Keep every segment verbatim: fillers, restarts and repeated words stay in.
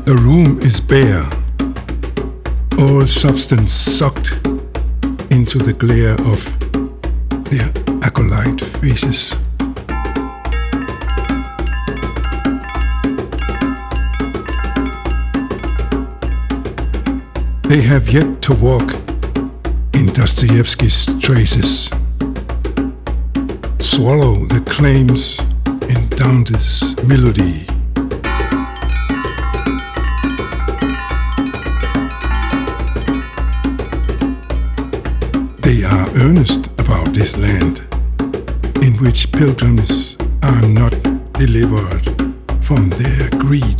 The room is bare, all substance sucked into the glare of their acolyte faces. They have yet to walk in Dostoevsky's traces, swallow the claims in Dante's melody. They are earnest about this land, in which pilgrims are not delivered from their greed.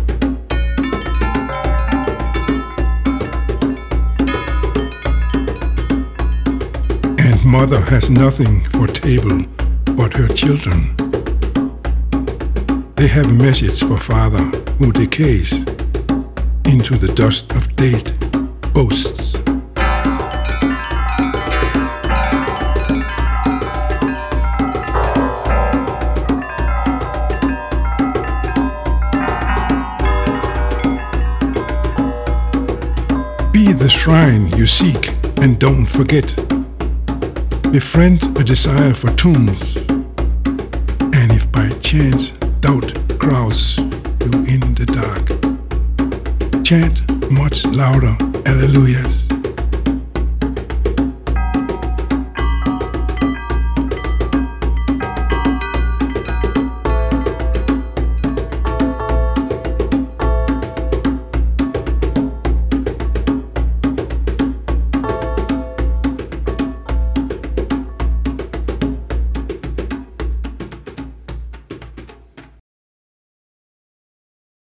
And mother has nothing for table but her children. They have a message for father who decays into the dust of date boasts. Be the shrine you seek and don't forget. Befriend a desire for tombs, and if by chance doubt crowds you in the dark, chant much louder alleluias.